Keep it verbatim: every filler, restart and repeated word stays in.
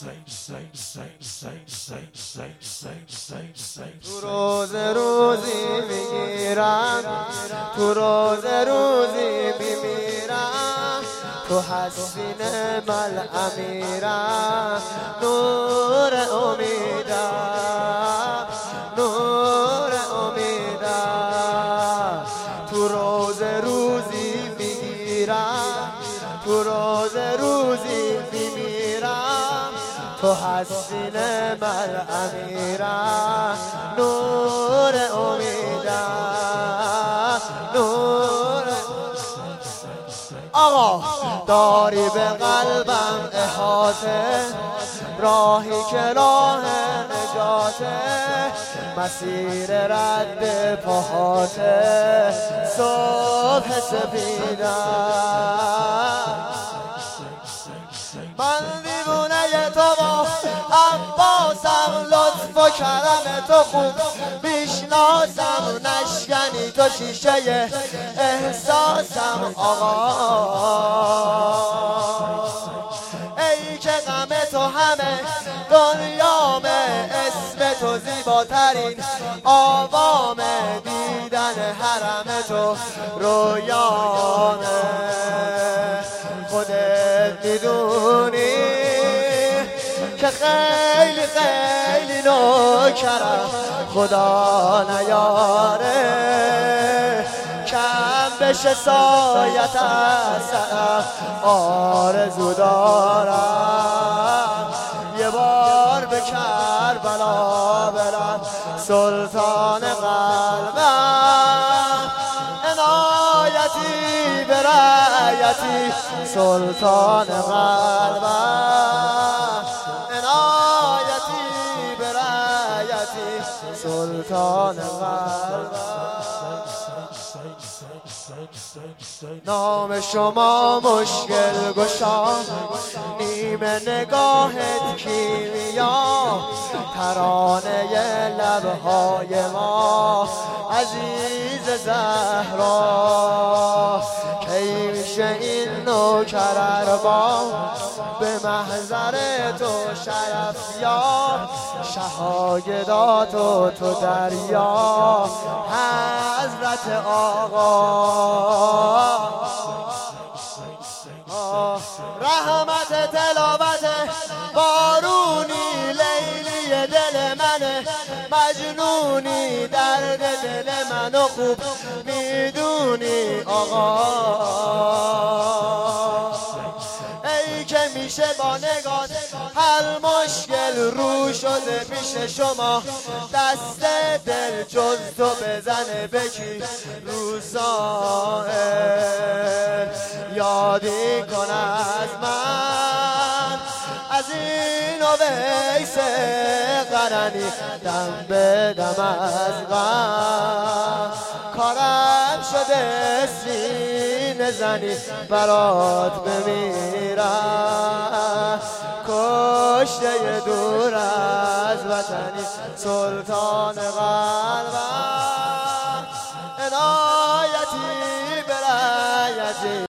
تو روز روزی میگیرم، تو روز روزی میمیرم، تو هستی نعم امیرم، نور امیدم، نور امیدم. تو روز روزی میگیرم، تو روز روزی میمیرم، تو هستی نعم امیرم، نور امیدم، نور. آقا داری به قلبم احاطه، راهی که راه نجاته، مسیر رد پاهاته، صبح سپیدم. من دیوونه تو با عباسم، لطف و کرم تو خوب میشناسم، نشکنی تو شیشه احساسم. آقا ای که غم تو همه دنیامه، اسم تو زیباترین آوامه، دیدن حرم تو رویامه. خودت میدونی که خیلی خیلی نوکرم، خدا نیاره کم بشه سایت از سرم. آرزو دارم یه بار به کربلا برم، سلطان قلبم عنایتی به رعیتی، سلطان قلبم عنایتی به رعیتی، سلطان قلبم. نام شما مشکل گشا، نیمه نگاهت کیمیا، ترانه لبهای ما عزیز زهرا. کی میشه این نوکر ارباب به محضر تو شرف یاب، شهاگدات و تو دریا حضرت آقا. رحمت تلاوت بارونی، لیلی دل من مجنونی، درد دل منو خوب میدونی. آقا ای که میشه با نگات هر مشکل رو شده پیش شما، دست دل جز تو بزنه بکی رو سائل. یادی کن از من از این اویس قرنی، دم به دم از غم کارم شده سینه زنی، برات بمیرم کشته دور از وطنی، سلطان قلبم عنایتی به رعیتی.